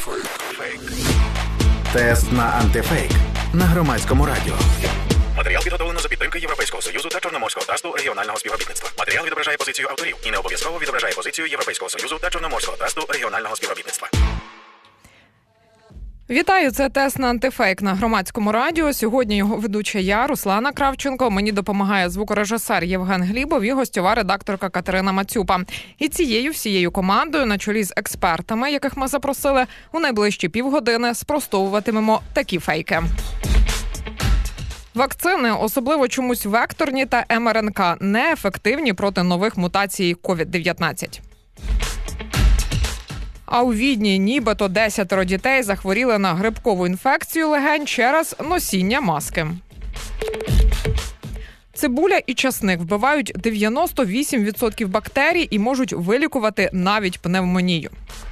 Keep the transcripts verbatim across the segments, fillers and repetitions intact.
Тест на антифейк на Громадському радіо. Матеріал підготовлено за підтримки Європейського Союзу та Чорноморського трасту регіонального співробітництва. Матеріал відображає позицію авторів і не обов'язково відображає позицію Європейського Союзу та Чорноморського трасту регіонального співробітництва. Вітаю, це тест на антифейк на Громадському радіо. Сьогодні його ведуча я, Руслана Кравченко. Мені допомагає звукорежисер Євген Глібов і гостьова редакторка Катерина Мацюпа. І цією всією командою, на чолі з експертами, яких ми запросили, у найближчі півгодини спростовуватимемо такі фейки. Вакцини, особливо чомусь векторні та ем ер ен ка, неефективні проти нових мутацій ковід дев'ятнадцять. А у Відні нібито десятеро дітей захворіли на грибкову інфекцію легень через носіння маски. Цибуля і часник вбивають дев'яносто вісім відсотків бактерій і можуть вилікувати навіть пневмонію.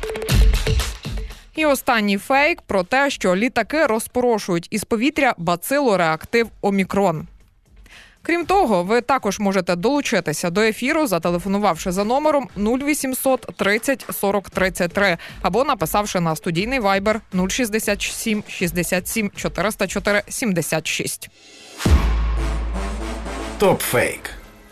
І останній фейк про те, що літаки розпорошують із повітря бацилореактив Омікрон. Крім того, ви також можете долучитися до ефіру, зателефонувавши за номером нуль вісімсот тридцять сорок тридцять три або написавши на студійний вайбер нуль шістдесят сім шістдесят сім чотириста чотири сімдесят шість. Топ-фейк.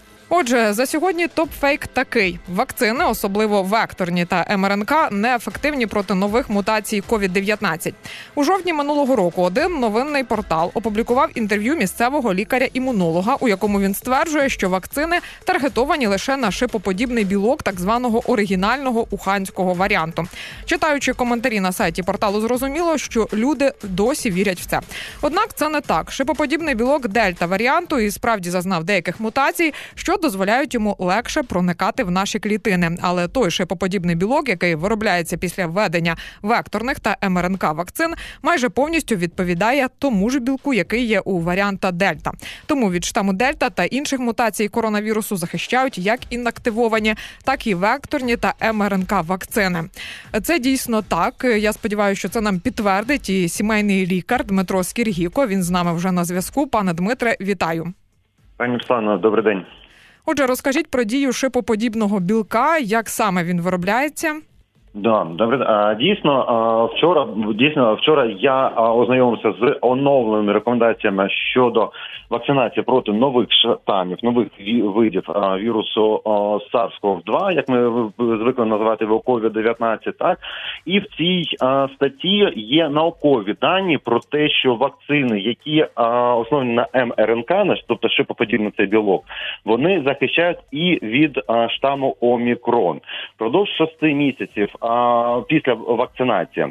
Отже, за сьогодні топ-фейк такий. Вакцини, особливо векторні та ем ер ен ка, неефективні проти нових мутацій ковід дев'ятнадцять. У жовтні минулого року один новинний портал опублікував інтерв'ю місцевого лікаря-імунолога, у якому він стверджує, що вакцини таргетовані лише на шипоподібний білок так званого оригінального уханського варіанту. Читаючи коментарі на сайті порталу, зрозуміло, що люди досі вірять в це. Однак це не так. Шипоподібний білок дельта-варіанту і справді зазнав деяких мутацій, що дозволяють йому легше проникати в наші клітини. Але той шипоподібний білок, який виробляється після введення векторних та ем ер ен ка вакцин, майже повністю відповідає тому ж білку, який є у варіанта дельта. Тому від штаму дельта та інших мутацій коронавірусу захищають як інактивовані, так і векторні та ем ер ен ка вакцини. Це дійсно так. Я сподіваюся, що це нам підтвердить і сімейний лікар Дмитро Скіргіко. Він з нами вже на зв'язку. Пане Дмитре, вітаю. Пані Руслано, добрий день. Отже, розкажіть про дію шипоподібного білка, як саме він виробляється? Да, добре. Дійсно, вчора, дійсно, вчора я ознайомився з оновленими рекомендаціями щодо вакцинації проти нових штамів, нових видів вірусу сарс-ков два, як ми звикли називати його ковід дев'ятнадцять, так? І в цій статті є наукові дані про те, що вакцини, які основані на ем ер ен ка, тобто шипоподібний цей білок, вони захищають і від штаму Омікрон. Впродовж шести місяців після вакцинації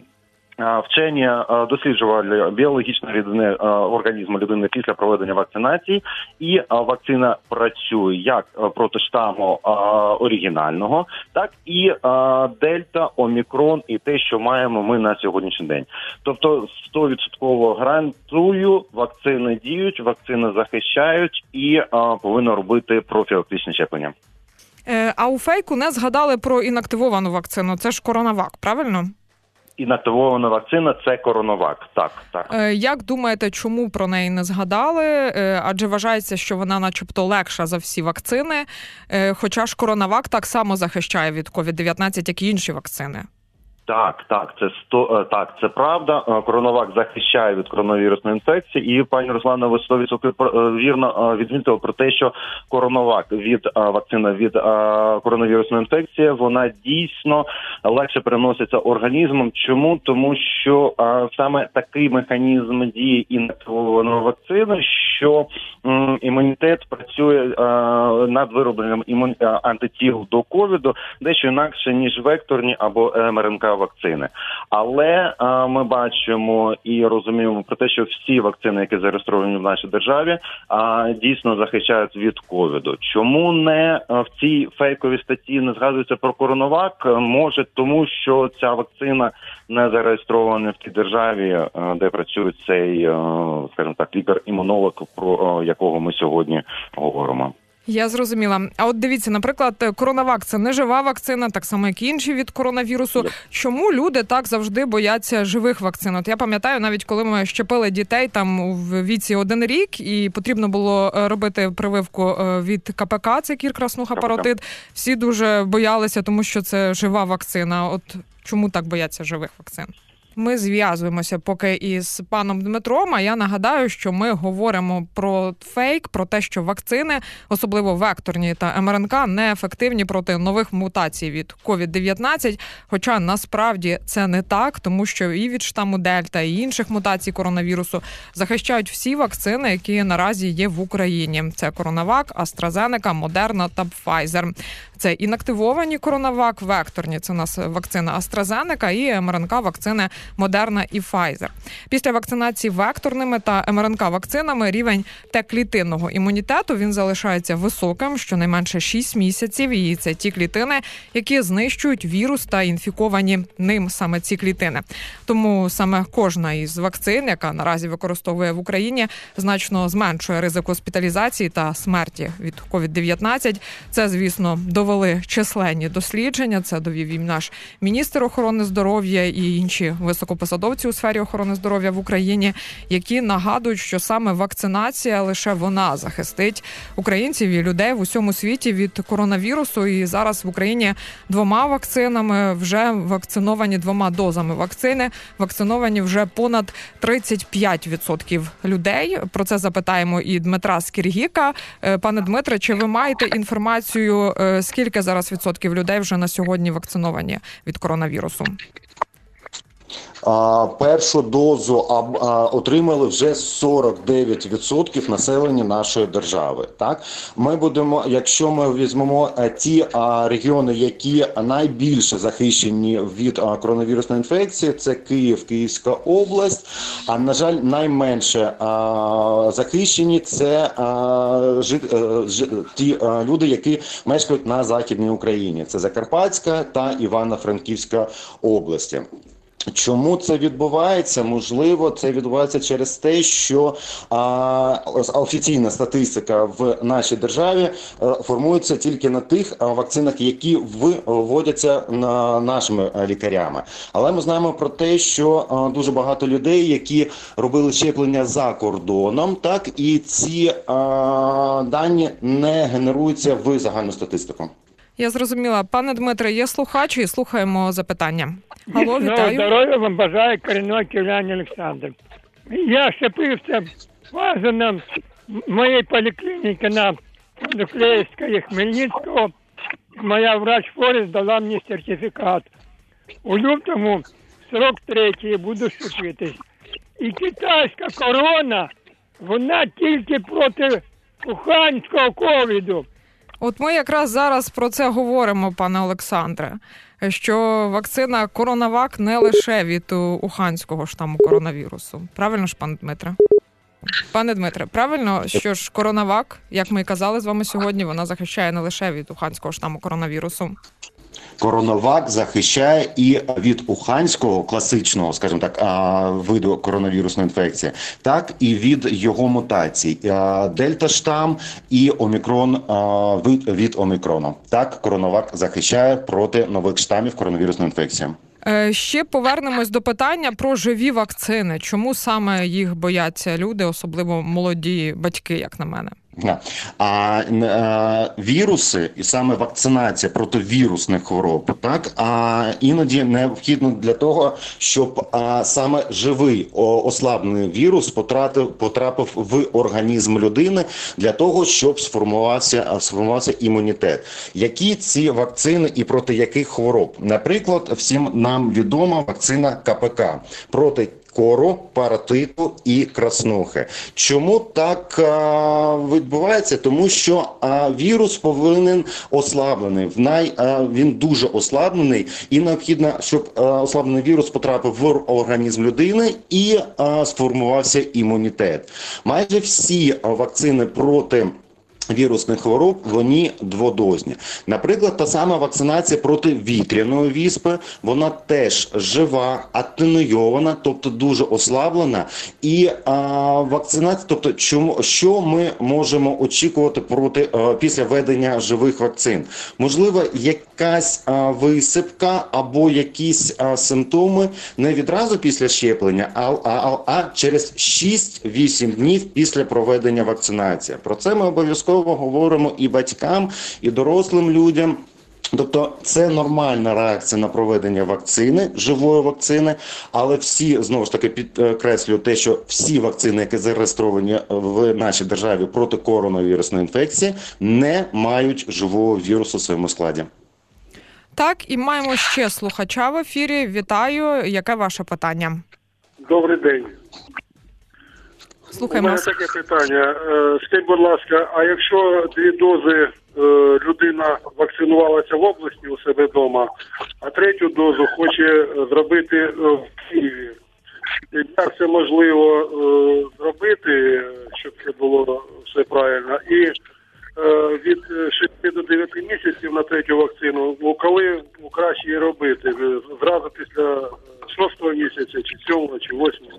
вчені досліджували біологічні рідини організму людини після проведення вакцинації, і вакцина працює як проти штаму оригінального, так і дельта, омікрон і те, що маємо ми на сьогоднішній день. Тобто сто відсотків гарантую, вакцини діють, вакцини захищають і повинні робити профілактичне щеплення. А у фейку не згадали про інактивовану вакцину. Це ж коронавак, правильно? Інактивована вакцина – це коронавак, так, так. Як думаєте, чому про неї не згадали? Адже вважається, що вона начебто легша за всі вакцини, хоча ж коронавак так само захищає від ковід дев'ятнадцять, як і інші вакцини. Так, так, це сто так, це правда. Коронавак захищає від коронавірусної інфекції, і пані Руслана, ви сто відсотків вірно відмітили про те, що коронавак від вакцина від коронавірусної інфекції, вона дійсно легше переноситься організмом. Чому? Тому що саме такий механізм дії інактивованої вакцини, що імунітет працює над виробленням імун... антитіл до ковіду дещо інакше, ніж векторні або ем ер ен ка вакцини. Але а, ми бачимо і розуміємо про те, що всі вакцини, які зареєстровані в нашій державі, а, дійсно захищають від ковіду. Чому не а, в цій фейковій статті не згадується про коронавак? Може, тому що ця вакцина не зареєстрована в тій державі, а, де працює цей, а, скажімо так, лікар-імунолог, про а, якого ми сьогодні говоримо. Я зрозуміла. А от дивіться, наприклад, коронавак – це не жива вакцина, так само, як і інші від коронавірусу. Чому люди так завжди бояться живих вакцин? От я пам'ятаю, навіть коли ми щепили дітей там в віці один рік, і потрібно було робити прививку від ка пе ка, це кір, краснуха, паротит, всі дуже боялися, тому що це жива вакцина. От чому так бояться живих вакцин? Ми зв'язуємося поки із паном Дмитром, а я нагадаю, що ми говоримо про фейк, про те, що вакцини, особливо векторні та ем ер ен ка, неефективні проти нових мутацій від ковід дев'ятнадцять, хоча насправді це не так, тому що і від штаму Дельта, і інших мутацій коронавірусу захищають всі вакцини, які наразі є в Україні. Це Коронавак, AstraZeneca, Модерна та Pfizer. Це інактивовані Коронавак, векторні, це у нас вакцина AstraZeneca, і ем ер ен ка вакцини Модерна і Pfizer. Після вакцинації векторними та ем ер ен ка вакцинами рівень Т-клітинного імунітету, він залишається високим, щонайменше шість місяців, і це ті клітини, які знищують вірус та інфіковані ним саме ці клітини. Тому саме кожна із вакцин, яка наразі використовує в Україні, значно зменшує ризик госпіталізації та смерті від ковід дев'ятнадцять. Це, звісно, довели численні дослідження, це довів і наш міністр охорони здоров'я і інші високопосадовці у сфері охорони здоров'я в Україні, які нагадують, що саме вакцинація, лише вона захистить українців і людей в усьому світі від коронавірусу. І зараз в Україні двома вакцинами вже вакциновані, двома дозами вакцини, вакциновані вже понад тридцять п'ять відсотків людей. Про це запитаємо і Дмитра Скіргіка. Пане Дмитре, чи ви маєте інформацію, скільки зараз відсотків людей вже на сьогодні вакциновані від коронавірусу? А, першу дозу а, а, отримали вже сорок дев'ять відсотків населення нашої держави. Так, ми будемо, якщо ми візьмемо а, ті а, регіони, які найбільше захищені від а, коронавірусної інфекції, це Київ, Київська область. А на жаль, найменше а, захищені це а, жи, а, жи, ті а, люди, які мешкають на Західній Україні. Це Закарпатська та Івано-Франківська області. Чому це відбувається? Можливо, це відбувається через те, що а, офіційна статистика в нашій державі а, формується тільки на тих а, вакцинах, які вводяться на нашими а, лікарями. Але ми знаємо про те, що а, дуже багато людей, які робили щеплення за кордоном, так, і ці а, дані не генеруються в загальну статистику. Я зрозуміла. Пане Дмитре, є слухач і слухаємо запитання. Алло, вітаю. Здоров'я вам бажає корінний київлянин Олександр. Я щепився базоном моєї поліклініки на Нуклеївської Хмельницького. Моя врач Форест дала мені сертифікат. У лютому срок третій буду щепитись. І китайська корона, вона тільки проти уханського ковіду. От ми якраз зараз про це говоримо, пане Олександре, що вакцина Коронавак не лише від уханського штаму коронавірусу. Правильно ж, пане Дмитре? Пане Дмитре, правильно, що ж Коронавак, як ми і казали з вами сьогодні, вона захищає не лише від уханського штаму коронавірусу? Коронавак захищає і від уханського, класичного, скажімо так, виду коронавірусної інфекції, так і від його мутацій. Дельта-штам і омікрон, від омікрону. Так, Коронавак захищає проти нових штамів коронавірусної інфекції. Ще повернемось до питання про живі вакцини. Чому саме їх бояться люди, особливо молоді батьки, як на мене? А, а віруси і саме вакцинація проти вірусних хвороб, так, а іноді необхідно для того, щоб а, саме живий о, ослаблений вірус потрапив, потрапив в організм людини для того, щоб сформувався, сформувався імунітет. Які ці вакцини і проти яких хвороб? Наприклад, всім нам відома вакцина ка пе ка проти кору, паротиту і краснухи. Чому так а, відбувається? Тому що а, вірус повинен ослаблений. В най, а, він дуже ослаблений і необхідно, щоб а, ослаблений вірус потрапив в організм людини і а, сформувався імунітет. Майже всі а, вакцини проти вірусних хвороб, вони дводозні. Наприклад, та сама вакцинація проти вітряної віспи, вона теж жива, атенуйована, тобто дуже ослаблена. І а, вакцинація, тобто чому, що ми можемо очікувати проти, а, після введення живих вакцин? Можливо, якась а, висипка або якісь а, симптоми не відразу після щеплення, а, а, а через шість-вісім днів після проведення вакцинації. Про це ми обов'язково говоримо і батькам, і дорослим людям. Тобто це нормальна реакція на проведення вакцини, живої вакцини, але всі, знову ж таки, підкреслюю те, що всі вакцини, які зареєстровані в нашій державі проти коронавірусної інфекції, не мають живого вірусу в своєму складі. Так, і маємо ще слухача в ефірі. Вітаю. Яке ваше питання? Добрий день. Слухаємо. У мене таке питання. Скажіть, будь ласка, а якщо дві дози людина вакцинувалася в області у себе вдома, а третю дозу хоче зробити в Києві, як це можливо зробити, щоб це було все правильно? І від шести до дев'яти місяців на третю вакцину, ну, коли краще її робити? Зразу після шостого місяця, чи сьомого, чи восьмого?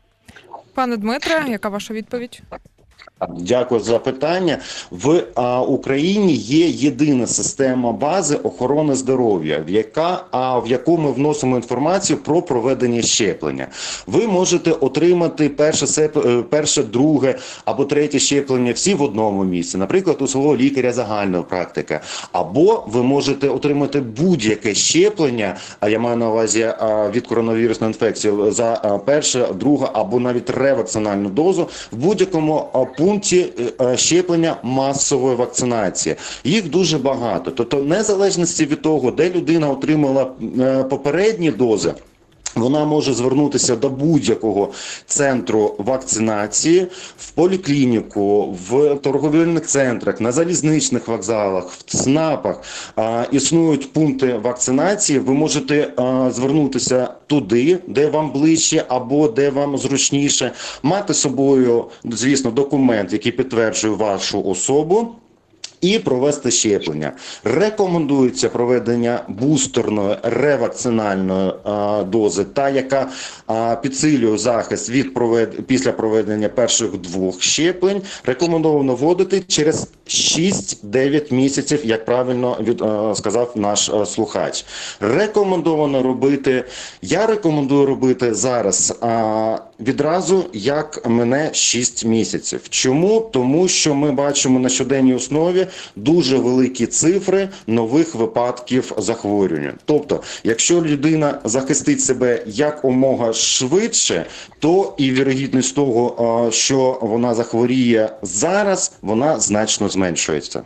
Пане Дмитре, яка ваша відповідь? Дякую за питання. В а, Україні є єдина система бази охорони здоров'я, в яка а в яку ми вносимо інформацію про проведення щеплення. Ви можете отримати перше, сеп, перше, друге або третє щеплення всі в одному місці, наприклад, у свого лікаря загальної практики. Або ви можете отримати будь-яке щеплення, а я маю на увазі а, від коронавірусної інфекції, за а, перше, друге або навіть ревакцинальну дозу в будь-якому а, пункті щеплення масової вакцинації. Їх дуже багато. Тобто, незалежності від того, де людина отримала попередні дози, вона може звернутися до будь-якого центру вакцинації, в поліклініку, в торговельних центрах, на залізничних вокзалах, в ЦНАПах. А, існують пункти вакцинації. Ви можете а, звернутися туди, де вам ближче або де вам зручніше, мати з собою, звісно, документ, який підтверджує вашу особу, і провести щеплення. Рекомендується проведення бустерної ревакцинальної а, дози, та яка а, підсилює захист від провед... після проведення перших двох щеплень. Рекомендовано вводити через шість-дев'ять місяців, як правильно від, а, сказав наш а, слухач. Рекомендовано робити, я рекомендую робити зараз а, відразу, як мине шість місяців. Чому? Тому що ми бачимо на щоденній основі дуже великі цифри нових випадків захворювання. Тобто, якщо людина захистить себе якомога швидше, то і вірогідність того, що вона захворіє зараз, вона значно зменшується.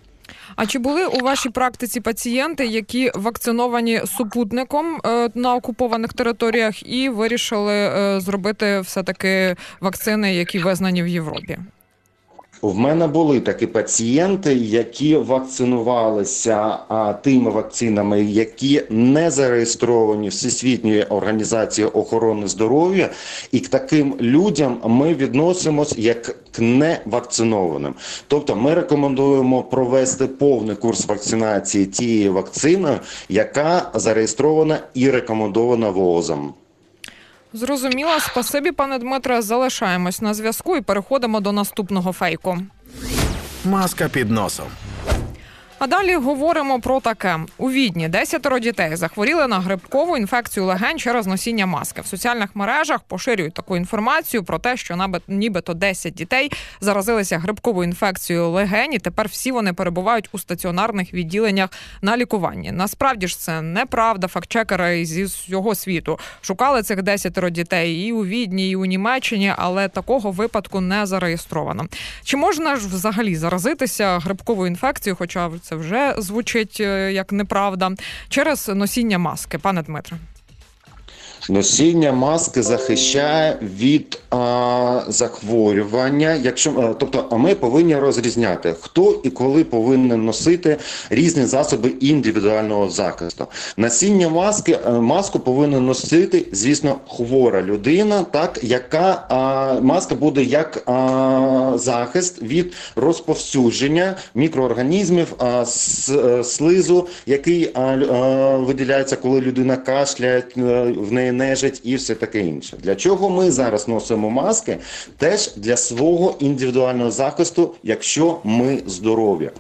А чи були у вашій практиці пацієнти, які вакциновані супутником е, на окупованих територіях і вирішили е, зробити все-таки вакцини, які визнані в Європі? В мене були такі пацієнти, які вакцинувалися а, тими вакцинами, які не зареєстровані Всесвітньої організації охорони здоров'я, і к таким людям ми відносимось як к невакцинованим. Тобто ми рекомендуємо провести повний курс вакцинації тієї вакцини, яка зареєстрована і рекомендована ВООЗом. Зрозуміло. Спасибі, пане Дмитре. Залишаємось на зв'язку і переходимо до наступного фейку. Маска під носом. А далі говоримо про таке. У Відні десятеро дітей захворіли на грибкову інфекцію легень через носіння маски. В соціальних мережах поширюють таку інформацію про те, що нібито десять дітей заразилися грибковою інфекцією легень, і тепер всі вони перебувають у стаціонарних відділеннях на лікуванні. Насправді ж це неправда. Фактчекери зі всього світу шукали цих десятеро дітей і у Відні, і у Німеччині, але такого випадку не зареєстровано. Чи можна ж взагалі заразитися грибковою інфекцією, хоча це вже звучить як неправда, через носіння маски, пане Дмитре? Носіння маски захищає від а, захворювання. Якщо, а, тобто ми повинні розрізняти, хто і коли повинен носити різні засоби індивідуального захисту. Носіння маски, маску повинна носити, звісно, хвора людина, так, яка а, маска буде як а, захист від розповсюдження мікроорганізмів, а, с, слизу, який а, а, виділяється, коли людина кашляє, в неї нежить і все таке інше. Для чого ми зараз носимо маски? Теж для свого індивідуального захисту, якщо ми здорові.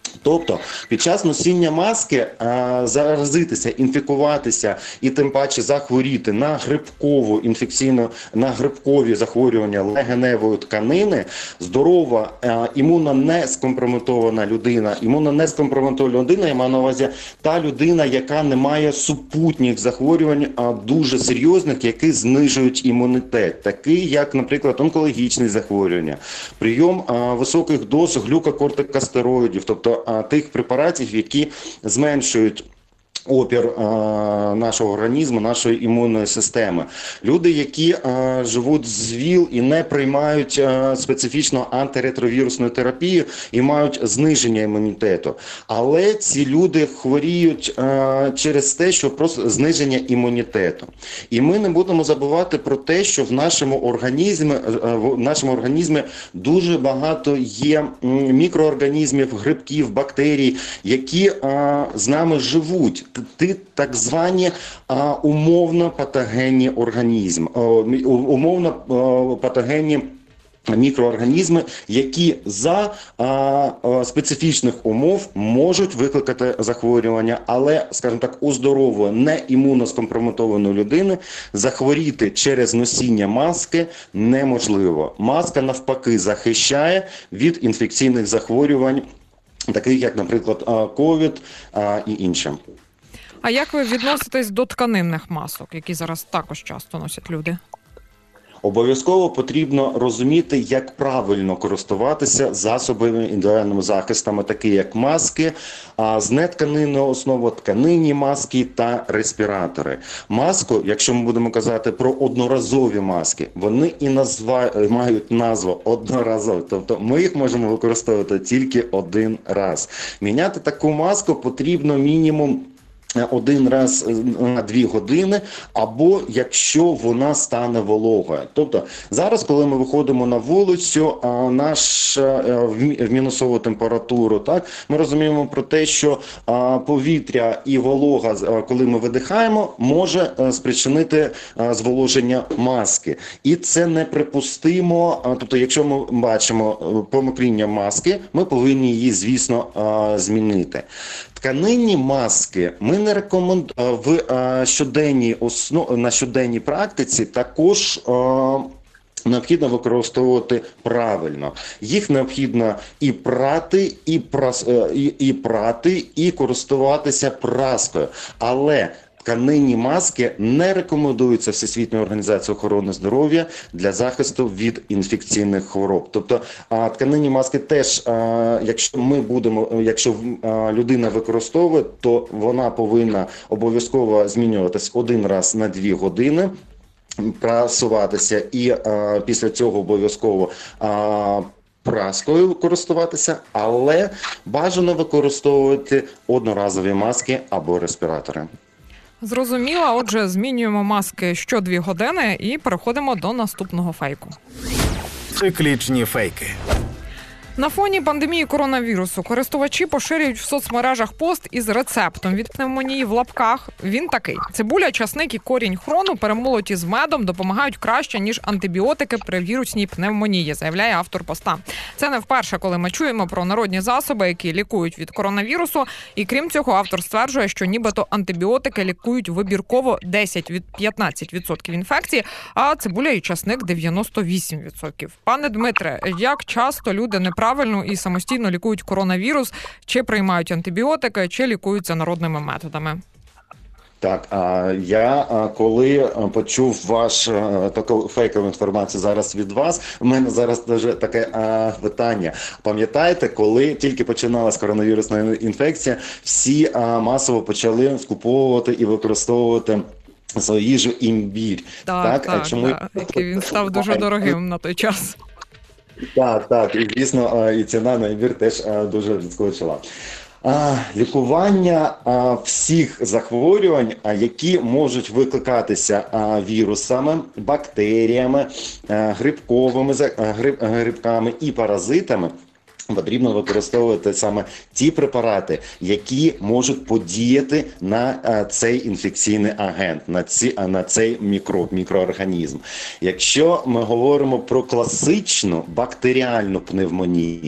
Тобто під час носіння маски а, заразитися, інфікуватися і тим паче захворіти на грибкову інфекційну, на грибкові захворювання легеневої тканини, здорова, а, імунно не скомпрометована людина, імунно не скомпрометована людина, я маю на увазі та людина, яка не має супутніх захворювань а, дуже серйозних, які знижують імунітет, такий як, наприклад, онкологічні захворювання, прийом а, високих доз глюкокортикостероїдів, тобто тих препаратів, які зменшують опір а, нашого організму, нашої імунної системи. Люди, які а, живуть з ВІЛ і не приймають а, специфічно антиретровірусну терапію і мають зниження імунітету. Але ці люди хворіють а, через те, що просто зниження імунітету. І ми не будемо забувати про те, що в нашому організмі, в нашому організмі дуже багато є мікроорганізмів, грибків, бактерій, які а, з нами живуть. Ти так звані а, умовно патогенні організми, а, умовно а, патогенні мікроорганізми, які за а, а, специфічних умов можуть викликати захворювання, але, скажімо так, у здорової, не імуноскомпрометованої людини захворіти через носіння маски неможливо. Маска навпаки захищає від інфекційних захворювань, таких як, наприклад, ковід і інше. А як ви відноситесь до тканинних масок, які зараз також часто носять люди? Обов'язково потрібно розуміти, як правильно користуватися засобами індивідуальними захистами, такі як маски, а з нетканинної основи тканинні маски та респіратори. Маску, якщо ми будемо казати про одноразові маски, вони і назва, мають назву одноразові, тобто ми їх можемо використовувати тільки один раз. Міняти таку маску потрібно мінімум один раз на дві години, або якщо вона стане вологою. Тобто зараз, коли ми виходимо на вулицю, наш в мінусову температуру, так, ми розуміємо про те, що повітря і волога, коли ми видихаємо, може спричинити зволоження маски. І це неприпустимо. Тобто, якщо ми бачимо помокріння маски, ми повинні її, звісно, змінити. Тканинні маски ми не рекомендуємо в щоденній основ... на щоденній практиці також необхідно використовувати правильно. Їх необхідно і прати, і, прос... і, і прати, і користуватися праскою. Але тканинні маски не рекомендуються Всесвітньою організацією охорони здоров'я для захисту від інфекційних хвороб. Тобто тканинні маски теж, якщо ми будемо, якщо людина використовує, то вона повинна обов'язково змінюватись один раз на дві години, прасуватися і після цього обов'язково праскою користуватися, але бажано використовувати одноразові маски або респіратори. Зрозуміло, отже, змінюємо маски що дві години і переходимо до наступного фейку. Циклічні фейки. На фоні пандемії коронавірусу користувачі поширюють в соцмережах пост із рецептом від пневмонії в лапках. Він такий: цибуля, часник і корінь хрону перемолоті з медом допомагають краще, ніж антибіотики при вірусній пневмонії, заявляє автор поста. Це не вперше, коли ми чуємо про народні засоби, які лікують від коронавірусу. І крім цього, автор стверджує, що нібито антибіотики лікують вибірково десять-п'ятнадцять відсотків інфекцій, а цибуля і часник – дев'яносто вісім відсотків. Пане Дмитре, як часто люди не правильно і самостійно лікують коронавірус, чи приймають антибіотики, чи лікуються народними методами? Так, а я коли почув ваш таку фейкову інформацію зараз від вас, у мене зараз дуже таке а, питання. Пам'ятаєте, коли тільки починалась коронавірусна інфекція, всі а, масово почали скуповувати і використовувати свою їжу імбір. Так, так, так, чому... так. Який він став дуже дорогим на той час. Так, так, і дійсно і ціна на імбір теж дуже відскочила. А, лікування а, всіх захворювань, а, які можуть викликатися а, вірусами, бактеріями, а, грибковими а, гриб, грибками і паразитами, потрібно використовувати саме ті препарати, які можуть подіяти на а, цей інфекційний агент, на, ці, а, на цей мікроб, мікроорганізм. Якщо ми говоримо про класичну бактеріальну пневмонію,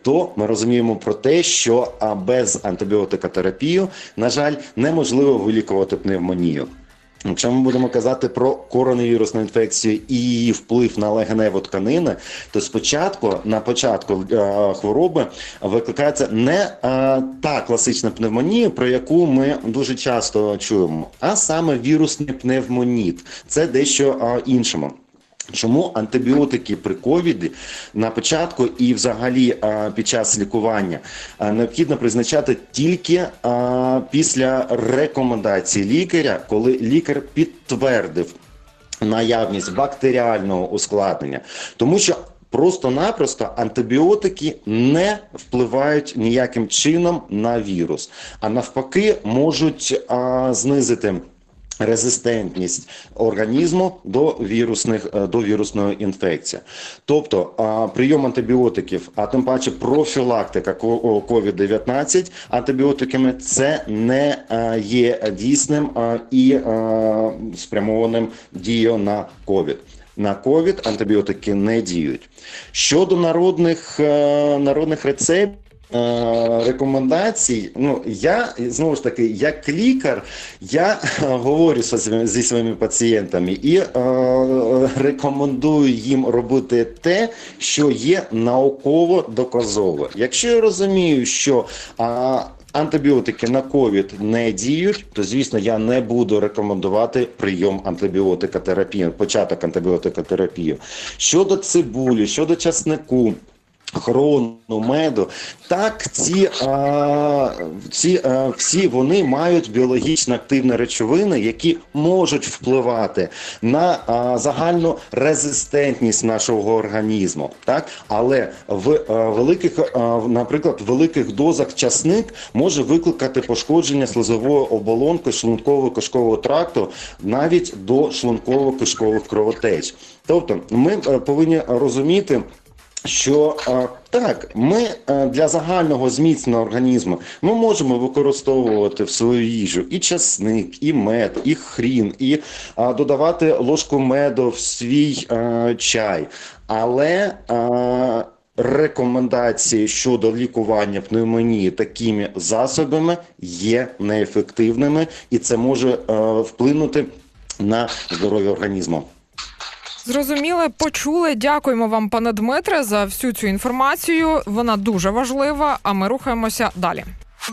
то ми розуміємо про те, що без антибіотикотерапії, на жаль, неможливо вилікувати пневмонію. Якщо ми будемо казати про коронавірусну інфекцію і її вплив на легеневу тканину, то спочатку, на початку е, хвороби викликається не е, та класична пневмонія, про яку ми дуже часто чуємо, а саме вірусний пневмоніт. Це дещо е, іншому. Чому антибіотики при ковіді на початку і взагалі під час лікування необхідно призначати тільки після рекомендації лікаря, коли лікар підтвердив наявність бактеріального ускладнення. Тому що просто-напросто антибіотики не впливають ніяким чином на вірус, а навпаки можуть знизити резистентність організму до вірусних до вірусної інфекції. Тобто прийом антибіотиків, а тим паче профілактика ковід дев'ятнадцять антибіотиками, це не є дійсним і спрямованим дією на ковід. На ковід антибіотики не діють. Щодо народних народних рецептів, рекомендацій, ну, я, знову ж таки, як лікар, я говорю зі своїми пацієнтами і е, рекомендую їм робити те, що є науково доказово. Якщо я розумію, що а, антибіотики на ковід не діють, то, звісно, я не буду рекомендувати прийом антибіотикотерапії, початок антибіотикотерапії. Щодо цибулі, щодо часнику, хрону, меду, так, ці, а, ці а, всі вони мають біологічно активні речовини, які можуть впливати на а, загальну резистентність нашого організму. Так? Але в а, великих, а, наприклад, в великих дозах часник може викликати пошкодження слизової оболонки шлунково-кишкового тракту навіть до шлунково-кишкових кровотеч. Тобто ми а, повинні розуміти, що так, ми для загального зміцнення організму ми можемо використовувати в свою їжу і часник, і мед, і хрін, і а, додавати ложку меду в свій а, чай. Але а, рекомендації щодо лікування пневмонії такими засобами є неефективними, і це може а, вплинути на здоров'я організму. Зрозуміли, почули. Дякуємо вам, пане Дмитре, за всю цю інформацію. Вона дуже важлива, а ми рухаємося далі.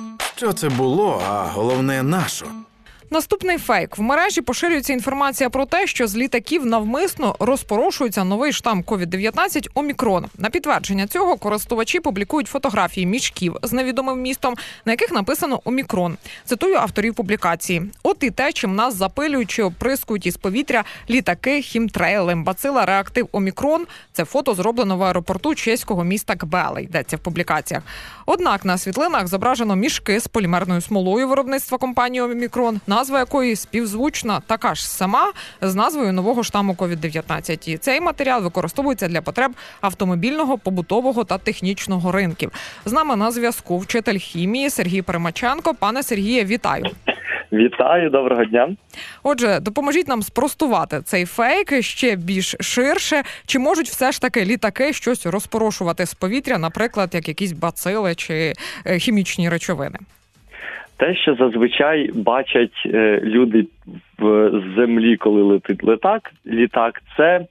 Що це було, а головне, нащо? Наступний фейк. В мережі поширюється інформація про те, що з літаків навмисно розпорошується новий штам ковід дев'ятнадцять Омікрон. На підтвердження цього користувачі публікують фотографії мішків з невідомим містом, на яких написано Омікрон. Цитую авторів публікації. От і те, чим нас запилюють чи оприскують із повітря літаки, хімтрейли, бацила, реактив Омікрон. Це фото зроблено в аеропорту чеського міста Кбеле, йдеться в публікаціях. Однак на світлинах зображено мішки з полімерною смолою виробництва компанії Омікрон, назва якої співзвучна така ж сама з назвою нового штаму ковід дев'ятнадцять. І цей матеріал використовується для потреб автомобільного, побутового та технічного ринків. З нами на зв'язку вчитель хімії Сергій Перемаченко. Пане Сергіє, вітаю. Вітаю, доброго дня. Отже, допоможіть нам спростувати цей фейк ще більш ширше. Чи можуть все ж таки літаки щось розпорошувати з повітря, наприклад, як якісь бацили чи хімічні речовини? Те, що зазвичай бачать е, люди в землі, коли летить літак, літак це е,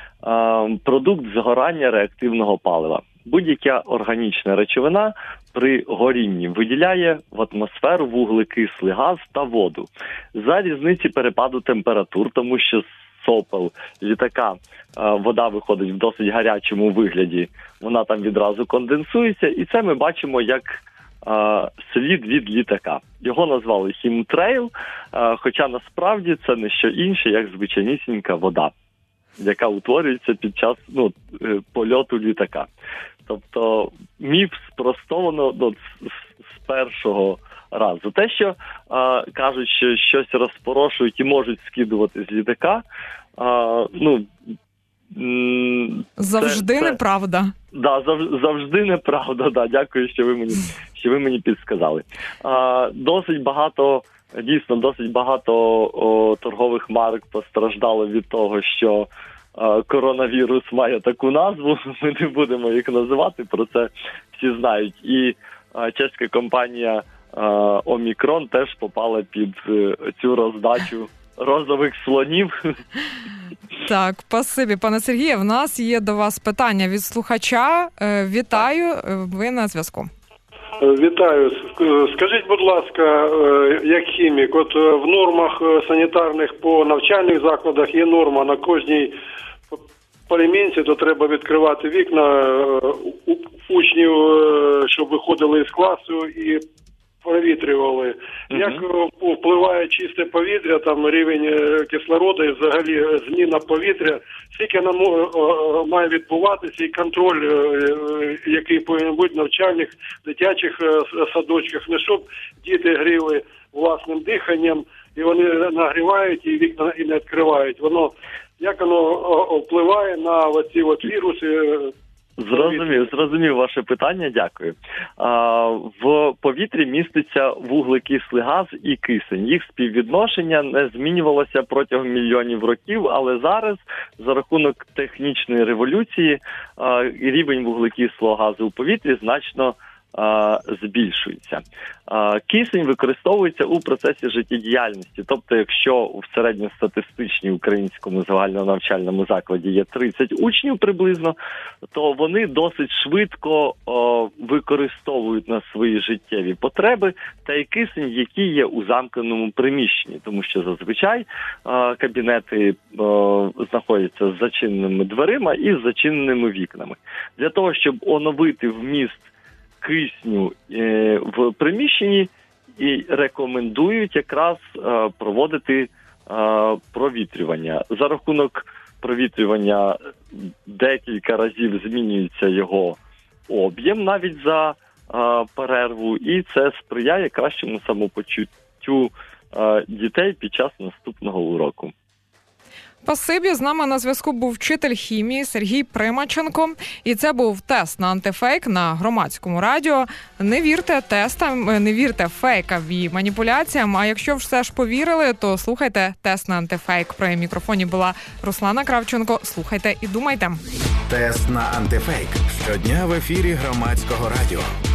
продукт згорання реактивного палива. Будь-яка органічна речовина при горінні виділяє в атмосферу вуглекислий газ та воду. За різниці перепаду температур, тому що з сопел літака е, вода виходить в досить гарячому вигляді, вона там відразу конденсується, і це ми бачимо як Uh, слід від літака. Його назвали хімтрейл, uh, хоча насправді це не що інше, як звичайнісінька вода, яка утворюється під час ну, польоту літака. Тобто міф спростовано ну, з, з першого разу. Те, що uh, кажуть, що щось розпорошують і можуть скидувати з літака, uh, ну, Завжди це, неправда. Так, да, завжди, завжди неправда. Да, дякую, що ви мені, що ви мені підсказали. А, досить багато, дійсно, досить багато о, торгових марок постраждало від того, що а, коронавірус має таку назву. Ми не будемо їх називати, про це всі знають. І е, чеська компанія е, Омікрон теж попала під е, цю роздачу розових слонів. Так, спасибі, пане Сергію. В нас є до вас питання від слухача. Е, Вітаю, ви на зв'язку. Вітаю. Скажіть, будь ласка, як хімік, от в нормах санітарних по навчальних закладах є норма на кожній перемінці, то треба відкривати вікна учнів, щоб виходили з класу і провітрювали. Mm-hmm. Як впливає чисте повітря, там рівень кислороду і взагалі зміна повітря, скільки нам має відбуватися і контроль, який повинен бути в навчальних, дитячих садочках, не щоб діти гріли власним диханням, і вони нагрівають, і вікна і не відкривають. Воно, як воно впливає на оці от віруси? Зрозумів, зрозумів ваше питання, дякую. А, в повітрі міститься вуглекислий газ і кисень. Їх співвідношення не змінювалося протягом мільйонів років, але зараз, за рахунок технічної революції, а, рівень вуглекислого газу у повітрі значно а, збільшується. А, кисень використовується у процесі життєдіяльності. Тобто, якщо в середньостатистичній українському загальнонавчальному закладі є тридцять учнів приблизно, то вони досить швидко о, використовують на свої життєві потреби той кисень, який є у замкненому приміщенні. Тому що зазвичай о, кабінети о, знаходяться з зачиненими дверима і з зачиненими вікнами. Для того, щоб оновити вміст кисню е, в приміщенні, і рекомендують якраз е, проводити е, провітрювання. За рахунок провітрювання декілька разів змінюється його об'єм навіть за е, перерву, і це сприяє кращому самопочуттю е, дітей під час наступного уроку. Спасибі. З нами на зв'язку був вчитель хімії Сергій Примаченко. І це був тест на антифейк на Громадському радіо. Не вірте тестам, не вірте фейкам і маніпуляціям. А якщо все ж повірили, то слухайте тест на антифейк. При мікрофоні була Руслана Кравченко. Слухайте і думайте. Тест на антифейк. Щодня в ефірі Громадського радіо.